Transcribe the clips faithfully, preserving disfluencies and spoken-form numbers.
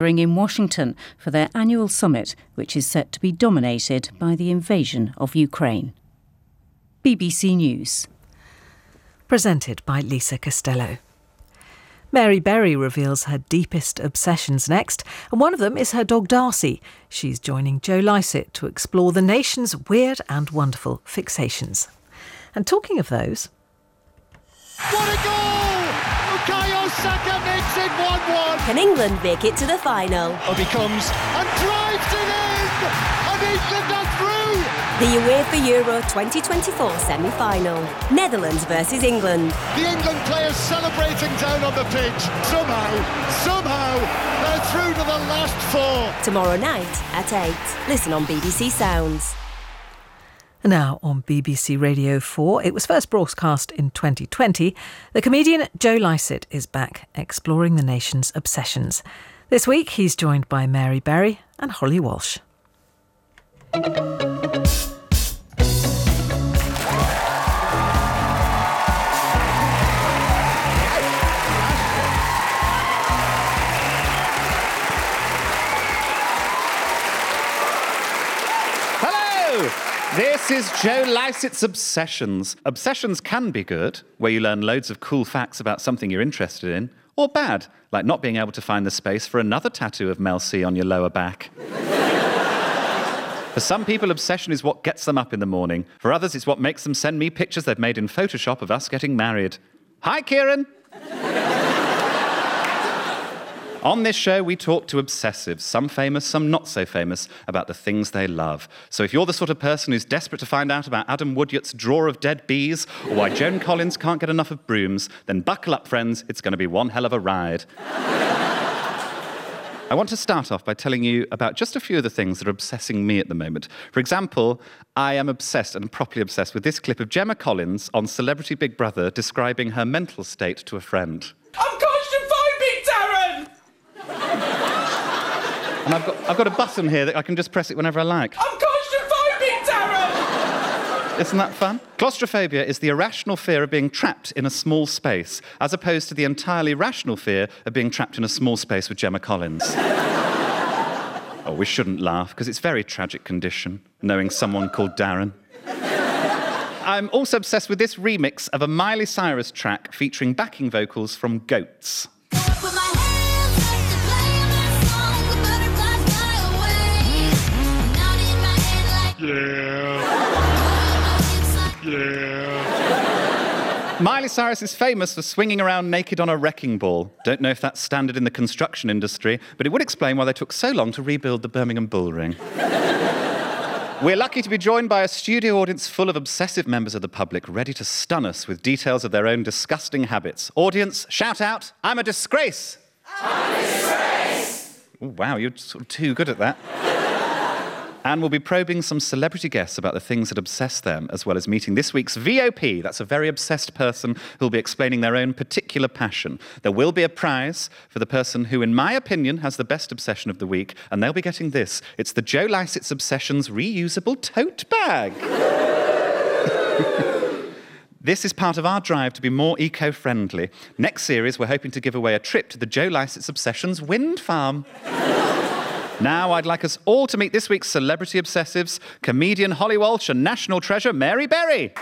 in Washington for their annual summit, which is set to be dominated by the invasion of Ukraine. B B C News. Presented by Lisa Costello. Mary Berry reveals her deepest obsessions next, and one of them is her dog Darcy. She's joining Joe Lycett to explore the nation's weird and wonderful fixations. And talking of those... What a goal! Bukayo Saka makes it one one. Can England make it to the final? Up he comes and drives it in! And England are through! The UEFA Euro twenty twenty-four semi-final. Netherlands versus England. The England players celebrating down on the pitch. Somehow, somehow, they're through to the last four. Tomorrow night at eight. Listen on B B C Sounds. Now on B B C Radio four, it was first broadcast in twenty twenty. The comedian Joe Lycett is back, exploring the nation's obsessions. This week he's joined by Mary Berry and Holly Walsh. This is Joe Lycett's Obsessions. Obsessions can be good, where you learn loads of cool facts about something you're interested in, or bad, like not being able to find the space for another tattoo of Mel C on your lower back. For some people, obsession is what gets them up in the morning. For others, it's what makes them send me pictures they've made in Photoshop of us getting married. Hi, Kieran! On this show, we talk to obsessives, some famous, some not so famous, about the things they love. So if you're the sort of person who's desperate to find out about Adam Woodyart's drawer of dead bees, or why Joan Collins can't get enough of brooms, then buckle up, friends, it's going to be one hell of a ride. I want to start off by telling you about just a few of the things that are obsessing me at the moment. For example, I am obsessed and properly obsessed with this clip of Gemma Collins on Celebrity Big Brother describing her mental state to a friend. I'm claustrophobic, Darren! And I've got, I've got a button here that I can just press it whenever I like. I'm claustrophobic, Darren! Isn't that fun? Claustrophobia is the irrational fear of being trapped in a small space, as opposed to the entirely rational fear of being trapped in a small space with Gemma Collins. Oh, we shouldn't laugh, because it's a very tragic condition, knowing someone called Darren. I'm also obsessed with this remix of a Miley Cyrus track featuring backing vocals from Goats. Yeah. Yeah. Miley Cyrus is famous for swinging around naked on a wrecking ball. Don't know if that's standard in the construction industry, but it would explain why they took so long to rebuild the Birmingham Bull Ring. We're lucky to be joined by a studio audience full of obsessive members of the public ready to stun us with details of their own disgusting habits. Audience, shout out, I'm a disgrace! I'm a disgrace! Ooh, wow, you're sort of too good at that. And we'll be probing some celebrity guests about the things that obsess them, as well as meeting this week's V O P. That's a very obsessed person who'll be explaining their own particular passion. There will be a prize for the person who, in my opinion, has the best obsession of the week, and they'll be getting this. It's the Joe Lycett's Obsessions reusable tote bag. This is part of our drive to be more eco-friendly. Next series, we're hoping to give away a trip to the Joe Lycett's Obsessions wind farm. Now, I'd like us all to meet this week's celebrity obsessives, comedian Holly Walsh and national treasure Mary Berry.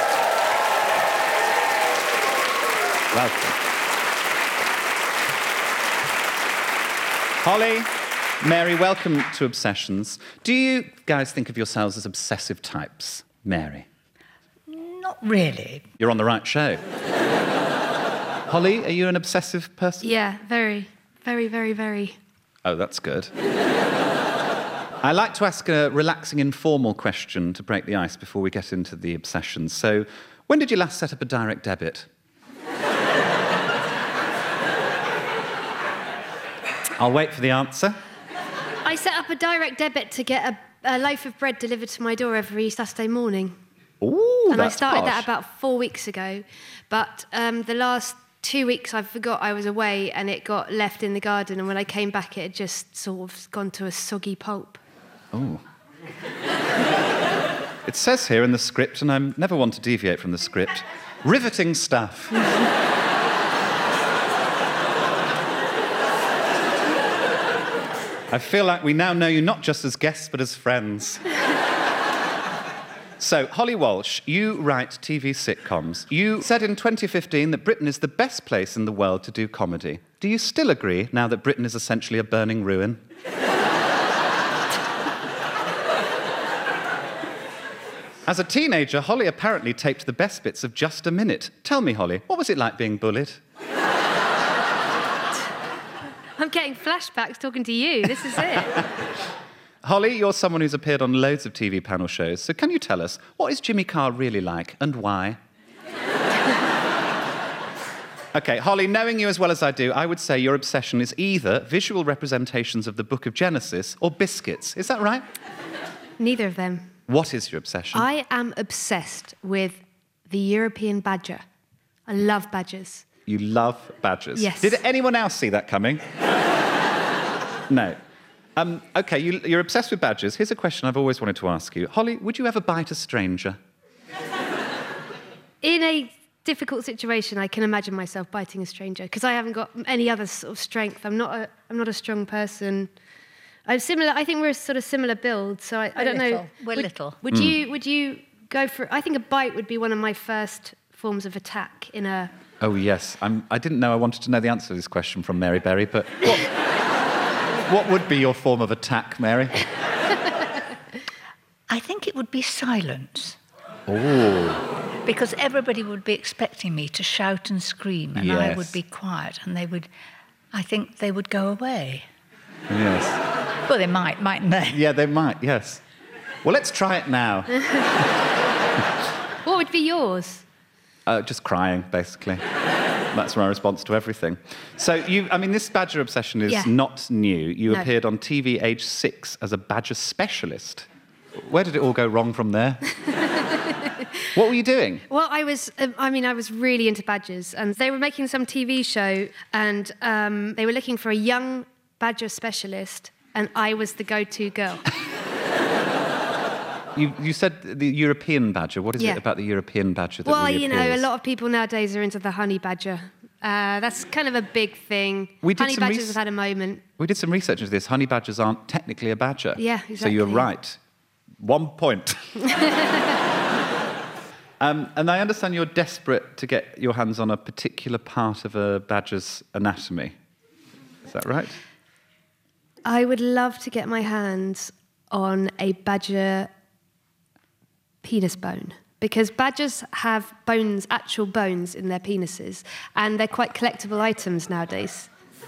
Welcome. Holly, Mary, welcome to Obsessions. Do you guys think of yourselves as obsessive types? Mary? Not really. You're on the right show. Holly, are you an obsessive person? Yeah, very, very, very, very. Oh, that's good. I like to ask a relaxing, informal question to break the ice before we get into the obsessions. So, when did you last set up a direct debit? I'll wait for the answer. I set up a direct debit to get a, a loaf of bread delivered to my door every Saturday morning. Ooh, and that's I started posh. that about four weeks ago. But um, the last two weeks I forgot I was away and it got left in the garden, and when I came back it had just sort of gone to a soggy pulp. Oh. It says here in the script, and I never want to deviate from the script, riveting stuff. I feel like we now know you not just as guests, but as friends. So, Holly Walsh, you write T V sitcoms. You said in twenty fifteen that Britain is the best place in the world to do comedy. Do you still agree, now that Britain is essentially a burning ruin? As a teenager, Holly apparently taped the best bits of Just a Minute. Tell me, Holly, what was it like being bullied? I'm getting flashbacks talking to you. This is it. Holly, you're someone who's appeared on loads of T V panel shows, so can you tell us, what is Jimmy Carr really like and why? OK, Holly, knowing you as well as I do, I would say your obsession is either visual representations of the Book of Genesis or biscuits. Is that right? Neither of them. What is your obsession? I am obsessed with the European badger. I love badgers. You love badgers? Yes. Did anyone else see that coming? No. Um, OK, you, you're obsessed with badgers. Here's a question I've always wanted to ask you. Holly, would you ever bite a stranger? In a difficult situation, I can imagine myself biting a stranger because I haven't got any other sort of strength. I'm not a, I'm not a strong person. I'm similar. I think we're a sort of similar build, so I, I don't little. know. We're would, little. Would Mm. you? Would you go for? I think a bite would be one of my first forms of attack in a. Oh, yes. I'm, I didn't know I wanted to know the answer to this question from Mary Berry, but what, what would be your form of attack, Mary? I think it would be silence. Oh. Because everybody would be expecting me to shout and scream, and Yes. I would be quiet, and they would, I think they would go away. Yes. Well, they might, mightn't they? Yeah, they might, yes. Well, let's try it now. What would be yours? Uh, just crying, basically. That's my response to everything. So, you, I mean, this badger obsession is Yeah. not new. You No. appeared on T V age six as a badger specialist. Where did it all go wrong from there? What were you doing? Well, I was, um, I mean, I was really into badgers, and they were making some T V show, and um, they were looking for a young badger specialist, and I was the go-to girl. You, you said the European badger. What is Yeah. it about the European badger that Well, really you know, a appeals? lot of people nowadays are into the honey badger. Uh, that's kind of a big thing. We did honey some badgers res- have had a moment. We did some research into this. Honey badgers aren't technically a badger. Yeah, So you're exactly. right. One point. um, and I understand you're desperate to get your hands on a particular part of a badger's anatomy. Is that right? I would love to get my hands on a badger penis bone, because badgers have bones, actual bones in their penises, and they're quite collectible items nowadays.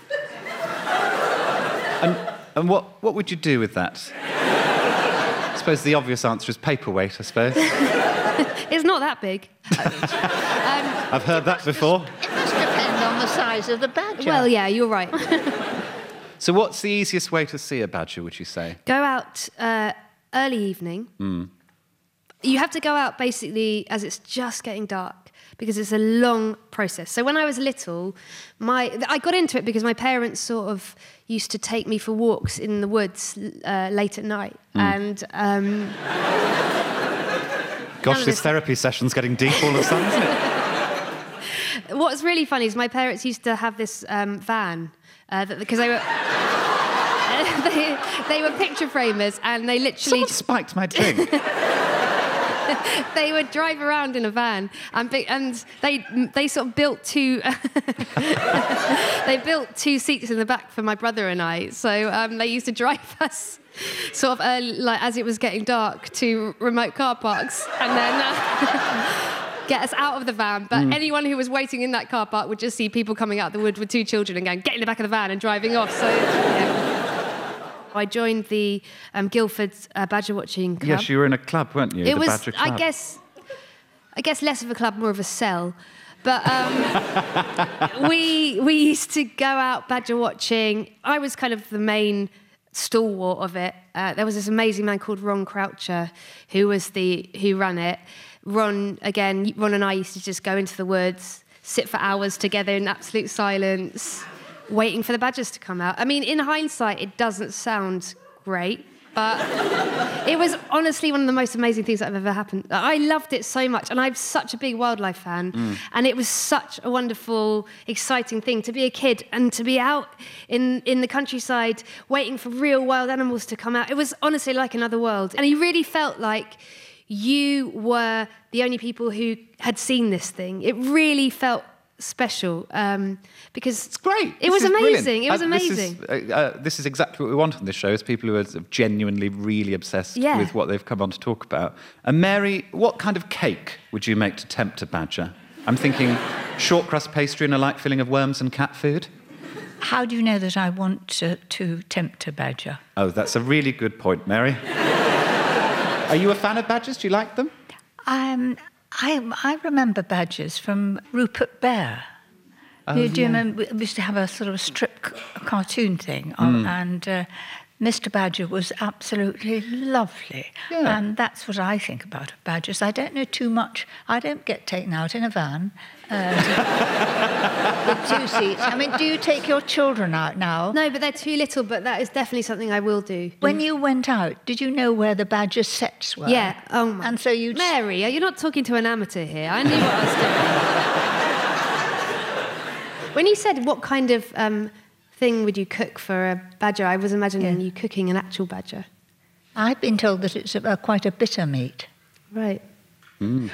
And, and what, what would you do with that? I suppose the obvious answer is paperweight, I suppose. It's not that big. I've heard that before. It must depend on the size of the badger. Well, yeah, you're right. So what's the easiest way to see a badger, would you say? Go out uh, early evening. Mm. You have to go out basically as it's just getting dark, because it's a long process. So when I was little, my I got into it because my parents sort of used to take me for walks in the woods uh, late at night. Mm. And um, Gosh, of this this- therapy session's getting deep all of a sudden, isn't it? what's really funny is my parents used to have this um, van, uh, that, because they were... they, they were picture framers, and they literally... Someone spiked my drink. They would drive around in a van, and, be, and they they sort of built two. They built two seats in the back for my brother and I. So um, they used to drive us, sort of early, like as it was getting dark, to remote car parks, and then uh, get us out of the van. But Mm. anyone who was waiting in that car park would just see people coming out the wood with two children and going, "Get in the back of the van," and driving off. So. Yeah. I joined the um, Guildford uh, Badger Watching Club. Yes, you were in a club, weren't you? It the was, Badger Club. I guess, I guess less of a club, more of a cell. But um, we we used to go out badger watching. I was kind of the main stalwart of it. Uh, there was this amazing man called Ron Croucher, who was the who ran it. Ron again, Ron and I used to just go into the woods, sit for hours together in absolute silence, waiting for the badgers to come out. I mean, in hindsight, it doesn't sound great, But it was honestly one of the most amazing things that have ever happened. I loved it so much, and I'm such a big wildlife fan. Mm. And it was such a wonderful, exciting thing to be a kid and to be out in, in the countryside waiting for real wild animals to come out. It was honestly like another world. And you really felt like you were the only people who had seen this thing. It really felt special um, because it's great. It this was amazing. Brilliant. It was uh, amazing. This is, uh, uh, this is exactly what we want on this show: is people who are sort of genuinely, really obsessed yeah. with what they've come on to talk about. And Mary, what kind of cake would you make to tempt a badger? I'm thinking short crust pastry and a light filling of worms and cat food. How do you know that I want to, to tempt a badger? Oh, that's a really good point, Mary. Are you a fan of badgers? Do you like them? Um, I, I remember badgers from Rupert Bear. Oh, do you yeah. remember? We used to have a sort of a strip c- a cartoon thing, on, Mm. and uh, Mister Badger was absolutely lovely. Yeah. And that's what I think about badgers. I don't know too much. I don't get taken out in a van uh, with two seats. I mean, do you take your children out now? No, but they're too little, but that is definitely something I will do. When you went out, did you know where the badger sets were? Yeah. Oh, my. And so you... Mary, you're not talking to an amateur here. I knew what I was doing. When you said what kind of um, thing would you cook for a badger, I was imagining Yeah. you cooking an actual badger. I've been told that it's a, a, quite a bitter meat. Right. Mm.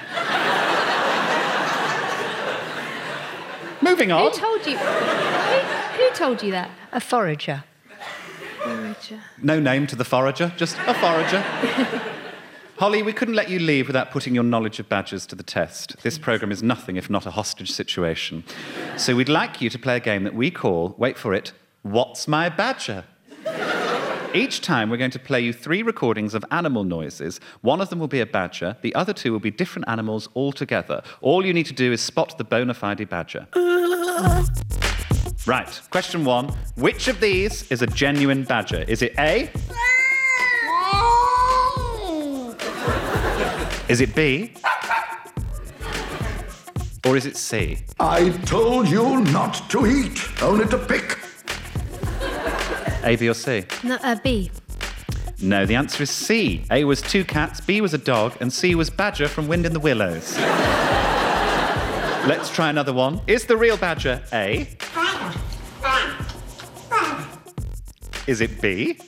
Moving on. Who told you? Who, who told you that? A forager. Forager. No name to the forager, just a forager. Holly, we couldn't let you leave without putting your knowledge of badgers to the test. This programme is nothing if not a hostage situation. So we'd like you to play a game that we call, wait for it, What's My Badger? Each time we're going to play you three recordings of animal noises. One of them will be a badger, the other two will be different animals altogether. All you need to do is spot the bona fide badger. Right, question one. Which of these is a genuine badger? Is it A? Is it B? Or is it C? I told you not to eat, only to pick. A, B or C? No, uh, B. No, the answer is C. A was two cats, B was a dog, and C was Badger from Wind in the Willows. Let's try another one. Is the real badger A? Is it B?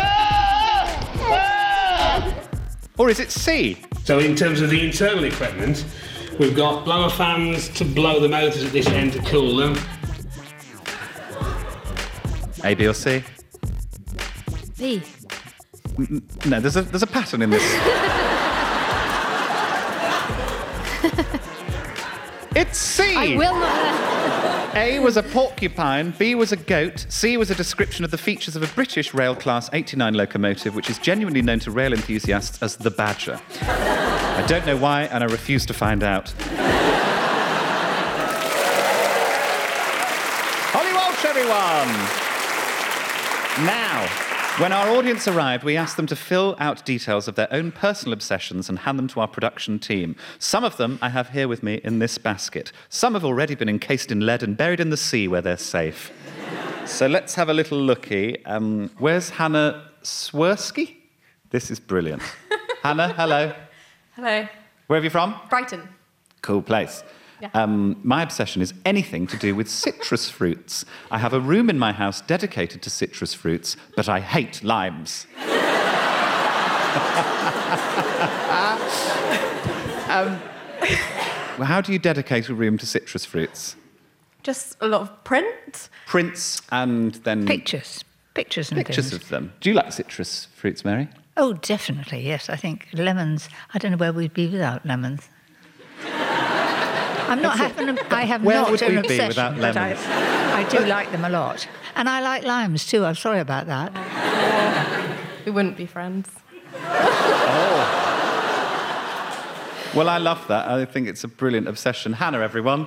Or is it C? So in terms of the internal equipment, we've got blower fans to blow the motors at this end to cool them. A, B or C? B. N- no, there's a, there's a pattern in this. It's C! I will not... A was a porcupine, B was a goat, C was a description of the features of a British Rail Class eighty-nine locomotive, which is genuinely known to rail enthusiasts as the Badger. I don't know why, and I refuse to find out. Holly Walsh, everyone! Now, when our audience arrived, we asked them to fill out details of their own personal obsessions and hand them to our production team. Some of them I have here with me in this basket. Some have already been encased in lead and buried in the sea where they're safe. So let's have a little looky. Um, where's Hannah Swirsky? This is brilliant. Hannah, hello. Hello. Where are you from? Brighton. Cool place. Yeah. Um, my obsession is anything to do with citrus fruits. I have a room in my house dedicated to citrus fruits, but I hate limes. um, well, how do you dedicate a room to citrus fruits? Just a lot of print. Prints and then... Pictures. Pictures and Pictures things. of them. Do you like citrus fruits, Mary? Oh, definitely, yes. I think lemons... I don't know where we'd be without lemons. I'm not having a, I have Where not would an we be obsession, without but I, lemons? I do like them a lot. And I like limes too. I'm sorry about that. We wouldn't be friends. Oh. Well, I love that. I think it's a brilliant obsession. Hannah, everyone.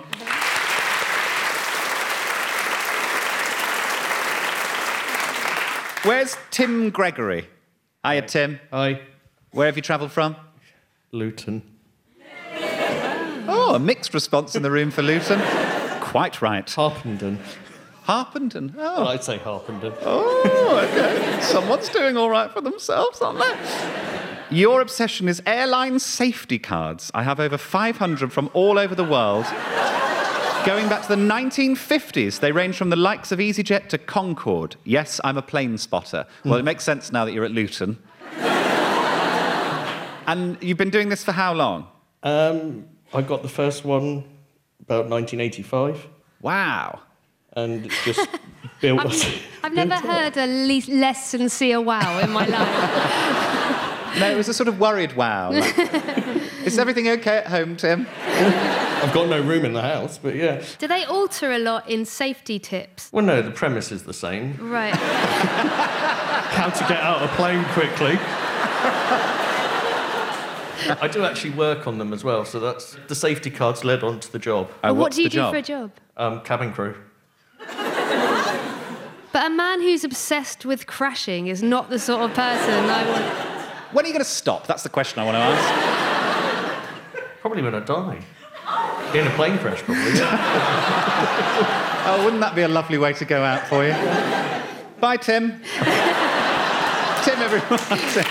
Where's Tim Gregory? Hiya, Tim. Hi. Where have you travelled from? Luton. Oh, a mixed response in the room for Luton. Quite right. Harpenden. Harpenden? Oh. Well, I'd say Harpenden. Oh, OK. Someone's doing all right for themselves, aren't they? Your obsession is airline safety cards. I have over five hundred from all over the world. Going back to the nineteen fifties, they range from the likes of EasyJet to Concorde. Yes, I'm a plane spotter. Well, it makes sense now that you're at Luton. And you've been doing this for how long? Um, I got the first one about nineteen eighty-five. Wow. And just built... I've, I've never heard a le- less sincere wow in my life. No, it was a sort of worried wow. Like, is everything OK at home, Tim? I've got no room in the house, but yeah. Do they alter a lot in safety tips? Well, no, the premise is the same. Right. How to get out of a plane quickly. I do actually work on them as well, so that's the safety cards led on to the job. Oh, what do you do job? for a job? Um, cabin crew. But a man who's obsessed with crashing is not the sort of person I want... When are you going to stop? That's the question I want to ask. Probably when I die. In a plane crash, probably. Oh, wouldn't that be a lovely way to go out for you? Bye, Tim. Tim, everyone. Tim.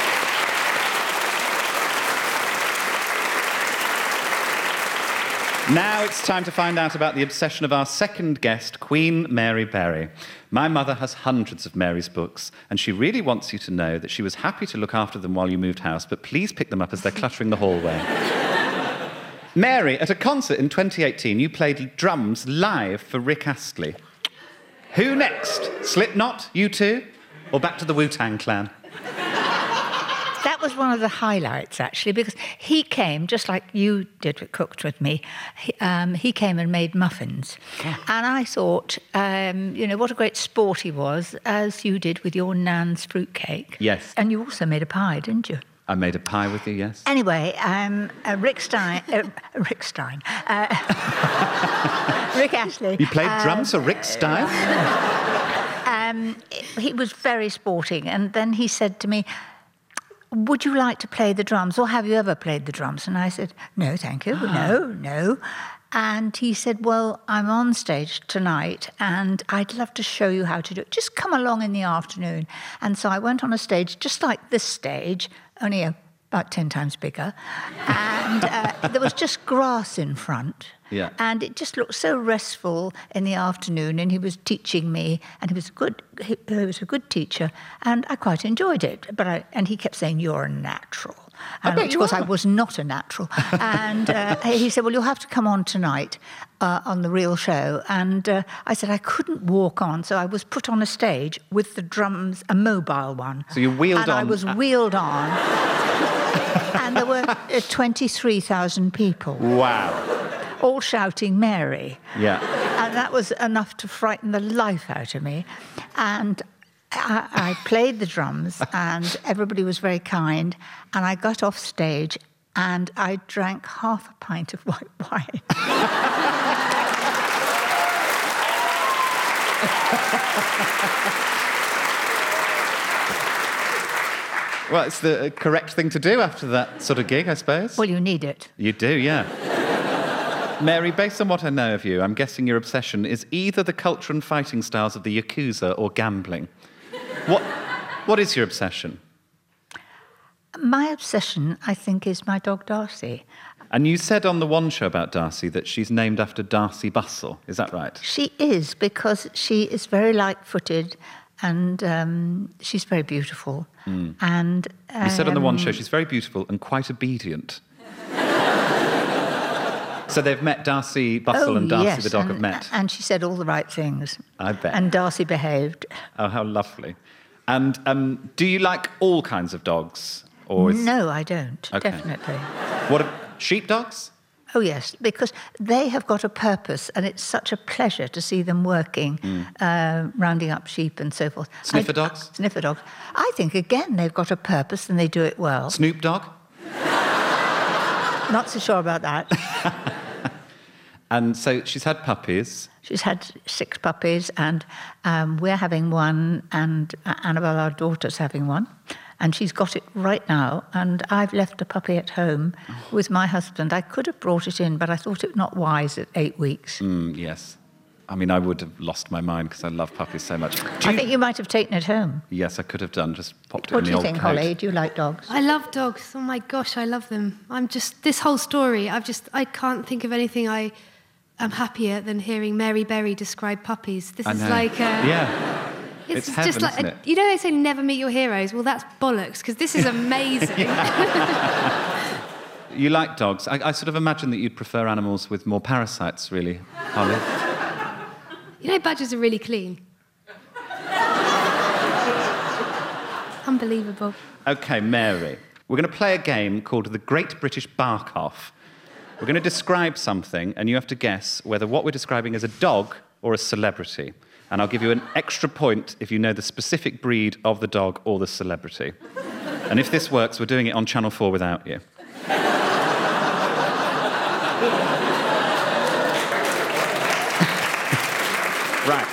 Now it's time to find out about the obsession of our second guest, Queen Mary Berry. My mother has hundreds of Mary's books, and she really wants you to know that she was happy to look after them while you moved house, but please pick them up as they're cluttering the hallway. Mary, at a concert in twenty eighteen, you played drums live for Rick Astley. Who next? Slipknot, U two, or back to the Wu-Tang Clan? That was one of the highlights, actually, because he came, just like you did, cooked with me, he, um, he came and made muffins. Oh. And I thought, um, you know, what a great sport he was, as you did with your Nan's fruitcake. Yes. And you also made a pie, didn't you? I made a pie with you, yes. Anyway, um, uh, Rick Stein... Uh, Rick Stein. Uh, Rick Astley. You played um, drums for Rick Stein? um, he was very sporting, and then he said to me, would you like to play the drums, or have you ever played the drums? And I said, no, thank you, no, no. And he said, well, I'm on stage tonight, and I'd love to show you how to do it. Just come along in the afternoon. And so I went on a stage just like this stage, only about ten times bigger, and uh, there was just grass in front. Yeah. And it just looked so restful in the afternoon, and he was teaching me, and he was a good, he, he was a good teacher, and I quite enjoyed it. But I, and he kept saying, "You're a natural," I and bet of you course are. I was not a natural. And uh, he said, "Well, you'll have to come on tonight uh, on the real show." And uh, I said I couldn't walk on, so I was put on a stage with the drums, a mobile one. So you wheeled and on. And I was wheeled on, and there were uh, twenty-three thousand people. Wow. All shouting Mary. Yeah. And that was enough to frighten the life out of me. And I, I played the drums, and everybody was very kind. And I got off stage, and I drank half a pint of white wine. Well, it's the correct thing to do after that sort of gig, I suppose. Well, you need it. You do, yeah. Mary, based on what I know of you, I'm guessing your obsession is either the culture and fighting styles of the Yakuza or gambling. What, what is your obsession? My obsession, I think, is my dog Darcy. And you said on the One Show about Darcy that she's named after Darcy Bustle. Is that right? She is, because she is very light-footed, and um, she's very beautiful. Mm. And um, you said on the One Show she's very beautiful and quite obedient. So they've met, Darcy Bustle oh, and Darcy yes, the dog and, have met. And she said all the right things. I bet. And Darcy behaved. Oh, how lovely. And um, do you like all kinds of dogs? Or is... No, I don't, okay. definitely. What, are sheepdogs? Oh, yes, because they have got a purpose, and it's such a pleasure to see them working, mm. uh, rounding up sheep and so forth. Sniffer I, dogs? Uh, sniffer dogs. I think, again, they've got a purpose, and they do it well. Snoop Dogg? Not so sure about that. And so she's had puppies. She's had six puppies, and um, we're having one, and Annabelle, our daughter's having one. And she's got it right now, and I've left a puppy at home oh. with my husband. I could have brought it in, but I thought it not wise at eight weeks. Mm, yes. I mean, I would have lost my mind because I love puppies so much. I think you might have taken it home. Yes, I could have done. Just popped it What in do the you old think, coat. Holly? Do you like dogs? I love dogs. Oh my gosh, I love them. I'm just, this whole story, I've just, I can't think of anything I am happier than hearing Mary Berry describe puppies. This I is know. like a... Yeah. It's, It's heaven, just like, isn't a, it? you know they say never meet your heroes? Well, that's bollocks, because this is amazing. You like dogs. I, I sort of imagine that you'd prefer animals with more parasites, really, Holly. You know badgers are really clean. Unbelievable. OK, Mary. We're going to play a game called The Great British Bark-Off. We're going to describe something, and you have to guess whether what we're describing is a dog or a celebrity. And I'll give you an extra point if you know the specific breed of the dog or the celebrity. And if this works, we're doing it on Channel four without you. Right.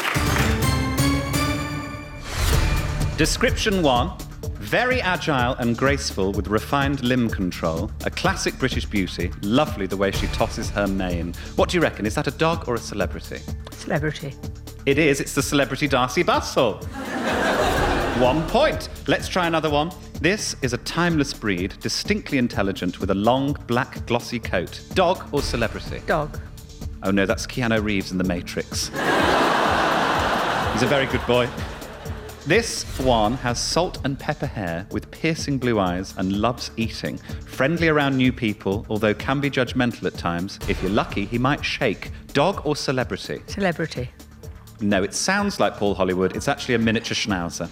Description one. Very agile and graceful with refined limb control. A classic British beauty. Lovely the way she tosses her mane. What do you reckon? Is that a dog or a celebrity? Celebrity. It is. It's the celebrity Darcy Bustle. One point. Let's try another one. This is a timeless breed, distinctly intelligent, with a long, black, glossy coat. Dog or celebrity? Dog. Oh no, that's Keanu Reeves in The Matrix. He's a very good boy. This one has salt and pepper hair with piercing blue eyes and loves eating. Friendly around new people, although can be judgmental at times. If you're lucky, he might shake. Dog or celebrity? Celebrity. No, it sounds like Paul Hollywood. It's actually a miniature schnauzer.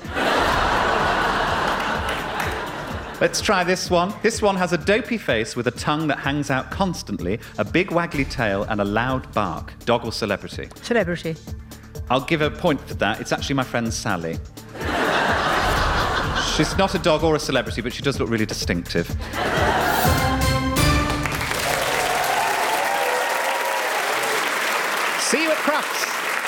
Let's try this one. This one has a dopey face with a tongue that hangs out constantly, a big waggly tail and a loud bark. Dog or celebrity? Celebrity. I'll give a point for that. It's actually my friend Sally. She's not a dog or a celebrity, but she does look really distinctive. See you at Crufts.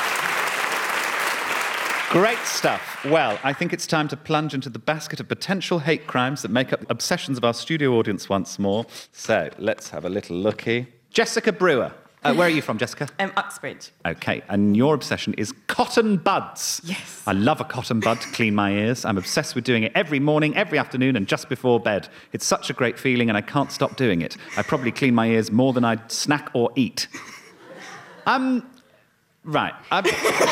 Great stuff. Well, I think it's time to plunge into the basket of potential hate crimes that make up the obsessions of our studio audience once more. So, let's have a little looky. Jessica Brewer. Uh, where are you from, Jessica? Um, Uxbridge. OK, and your obsession is cotton buds. Yes. I love a cotton bud to clean my ears. I'm obsessed with doing it every morning, every afternoon, and just before bed. It's such a great feeling, and I can't stop doing it. I probably clean my ears more than I snack or eat. Um, right. Um,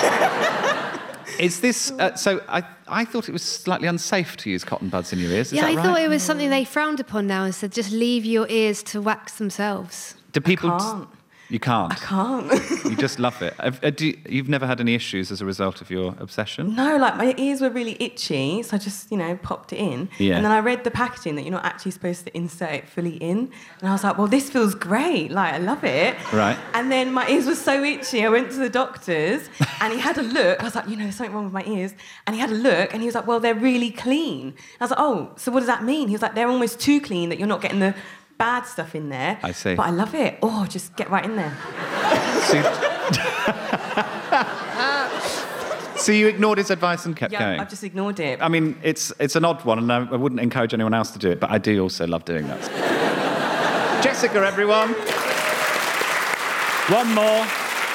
is this... Uh, so I, I thought it was slightly unsafe to use cotton buds in your ears. Is yeah, that I right? thought it was something they frowned upon now and said, just leave your ears to wax themselves. Do people... I can't. You can't? I can't. You just love it. Have, uh, do you, you've never had any issues as a result of your obsession? No, like my ears were really itchy, so I just, you know, popped it in. Yeah. And then I read the packaging that you're not actually supposed to insert it fully in. And I was like, well, this feels great. Like, I love it. Right. And then my ears were so itchy, I went to the doctor's and he had a look. I was like, you know, there's something wrong with my ears. And he had a look and he was like, well, they're really clean. And I was like, oh, so what does that mean? He was like, they're almost too clean that you're not getting the bad stuff in there. I see. But I love it. Oh, just get right in there. So you, so you ignored his advice and kept yeah, going? I've just ignored it. I mean, it's it's an odd one, and I, I wouldn't encourage anyone else to do it, but I do also love doing that. Jessica, everyone. One more.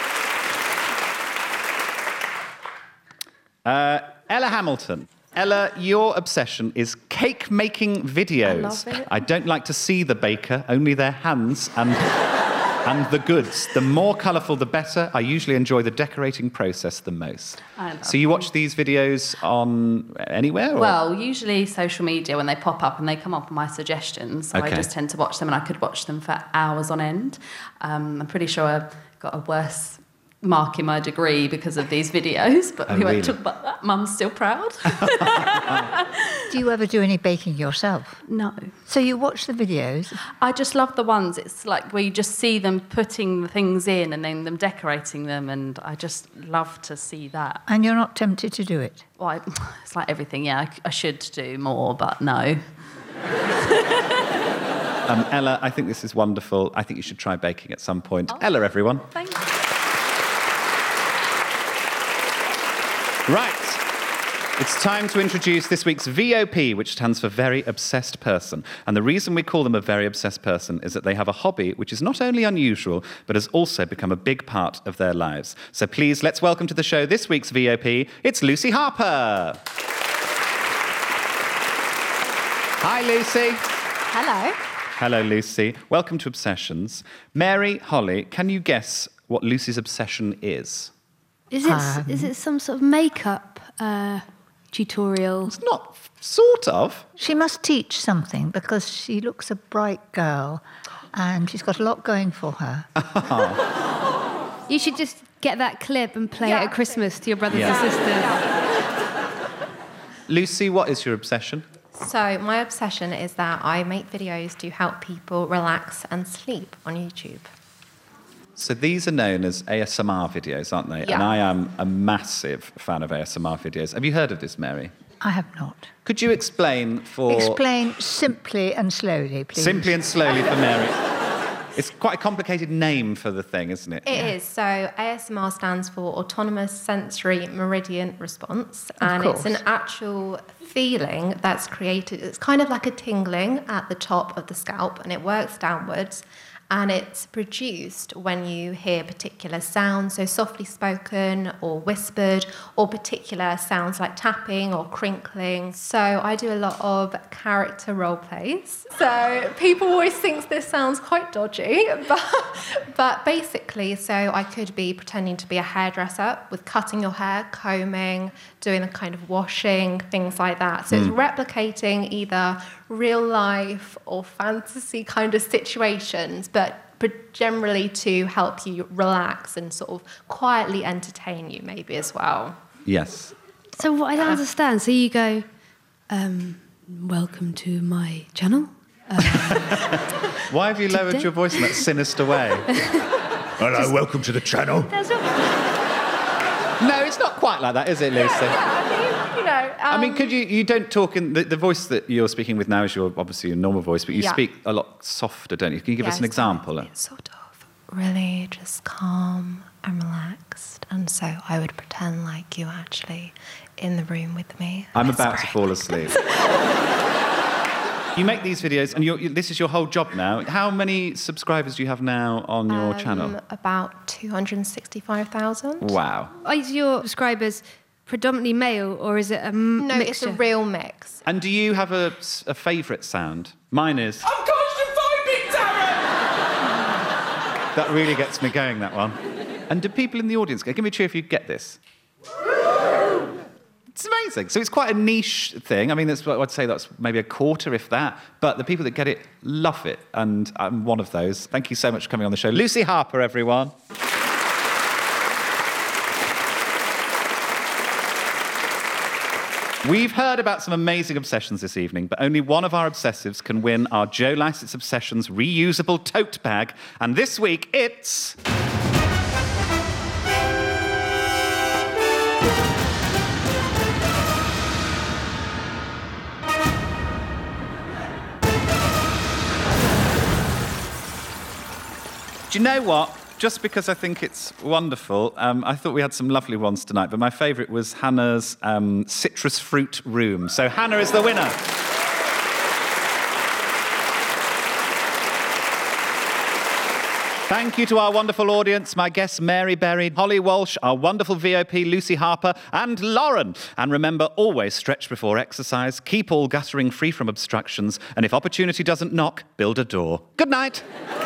Uh, Ella Hamilton. Ella, your obsession is cake-making videos. I love it. I don't like to see the baker, only their hands and... and the goods. The more colourful, the better. I usually enjoy the decorating process the most. I love So you watch these videos on anywhere? Or? Well, usually social media, when they pop up and they come up on my suggestions, so Okay. I just tend to watch them, and I could watch them for hours on end. Um, I'm pretty sure I got a worse mark in my degree because of these videos, but Oh, we won't really? talk about that. Mum's still proud. Do you ever do any baking yourself? No. So you watch the videos? I just love the ones, it's like where you just see them putting the things in and then them decorating them, and I just love to see that. And you're not tempted to do it? Well, I, it's like everything, yeah, I, I should do more, but no. Um, Ella, I think this is wonderful. I think you should try baking at some point. Oh. Ella, everyone. Thank you. Right. It's time to introduce this week's V O P, which stands for Very Obsessed Person. And the reason we call them a very obsessed person is that they have a hobby which is not only unusual, but has also become a big part of their lives. So please, let's welcome to the show this week's V O P. It's Lucy Harper. Hi, Lucy. Hello. Hello, Lucy. Welcome to Obsessions. Mary, Holly, can you guess what Lucy's obsession is? Is it, Um, is it some sort of makeup uh, tutorial? It's not, sort of. She must teach something because she looks a bright girl and she's got a lot going for her. You should just get that clip and play Yeah. it at Christmas to your brothers Yeah. and sisters. Lucy, what is your obsession? So, my obsession is that I make videos to help people relax and sleep on YouTube. So these are known as A S M R videos, aren't they? Yeah. And I am a massive fan of A S M R videos. Have you heard of this, Mary? I have not. Could you explain for... Explain simply and slowly, please. Simply and slowly for Mary. It's quite a complicated name for the thing, isn't it? It is. So, A S M R stands for Autonomous Sensory Meridian Response, and it's an actual feeling that's created. It's kind of like a tingling at the top of the scalp, and it works downwards. And it's produced when you hear particular sounds, so softly spoken or whispered, or particular sounds like tapping or crinkling. So I do a lot of character role plays. So people always think this sounds quite dodgy, but, but basically, so I could be pretending to be a hairdresser with cutting your hair, combing, doing a kind of washing, things like that. So Mm. it's replicating either real life or fantasy kind of situations, but but generally to help you relax and sort of quietly entertain you maybe as well. Yes. So what I don't understand, so you go, um, welcome to my channel. Um, Why have you lowered Today- your voice in that sinister way? Hello, welcome to the channel. That's not... No, it's not quite like that, is it, Lucy? You know, um, I mean, could you, you don't talk in, the, the voice that you're speaking with now is your, obviously your normal voice, but you Yeah. speak a lot softer, don't you? Can you give Yeah, us an it's example? It's sort of really just calm and relaxed, and so I would pretend like you actually in the room with me. I'm about to fall asleep. You make these videos, and you're, you, this is your whole job now. How many subscribers do you have now on your Um, channel? About two hundred sixty-five thousand. Wow. Are your subscribers predominantly male, or is it a m- No, mixture? it's a real mix. And do you have a, s- a favourite sound? Mine is... I'm claustrophobic, Darren! That really gets me going, that one. And do people in the audience go, give me a cheer if you get this? It's amazing. So it's quite a niche thing. I mean, that's what I'd say that's maybe a quarter, if that. But the people that get it love it, and I'm one of those. Thank you so much for coming on the show. Lucy Harper, everyone. We've heard about some amazing obsessions this evening, but only one of our obsessives can win our Joe Lycett's Obsessions reusable tote bag. And this week, it's... Do you know what? Just because I think it's wonderful, um, I thought we had some lovely ones tonight, but my favourite was Hannah's um, citrus fruit room. So Hannah is the winner. Thank you to our wonderful audience, my guests Mary Berry, Holly Walsh, our wonderful V O P Lucy Harper, and Lauren. And remember, always stretch before exercise, keep all guttering free from obstructions, and if opportunity doesn't knock, build a door. Good night.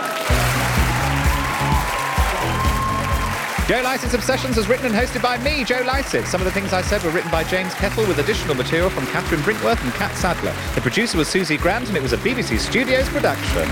Joe Lycett's Obsessions was written and hosted by me, Joe Lycett. Some of the things I said were written by James Kettle with additional material from Catherine Brinkworth and Kat Sadler. The producer was Susie Grant, and it was a B B C Studios production.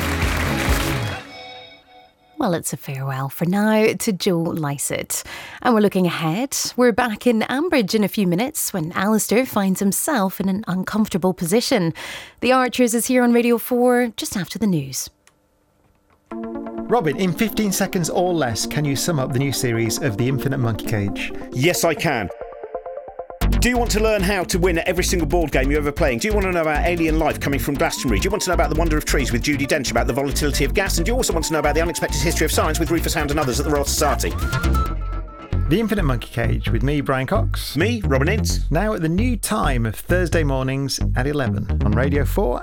Well, it's a farewell for now to Joe Lycett. And we're looking ahead. We're back in Ambridge in a few minutes when Alistair finds himself in an uncomfortable position. The Archers is here on Radio four just after the news. Robin, in fifteen seconds or less, can you sum up the new series of The Infinite Monkey Cage? Yes, I can. Do you want to learn how to win at every single board game you're ever playing? Do you want to know about alien life coming from Glastonbury? Do you want to know about the wonder of trees with Judi Dench, about the volatility of gas? And do you also want to know about the unexpected history of science with Rufus Hound and others at the Royal Society? The Infinite Monkey Cage with me, Brian Cox. Me, Robin Ince. Now at the new time of Thursday mornings at eleven on Radio four